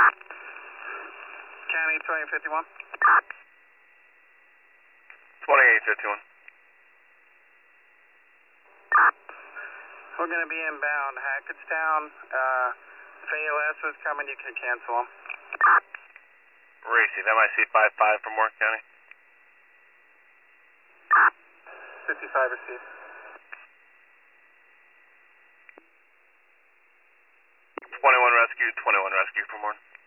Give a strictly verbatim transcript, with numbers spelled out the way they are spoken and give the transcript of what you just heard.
County twenty fifty-one. twenty-eight fifty-one. We're going to be inbound Hackettstown. Uh, if A L S is coming, you can cancel them. Receive. M I C five five from Warren County. fifty-five received. twenty-one rescue, twenty-one rescue from Warren.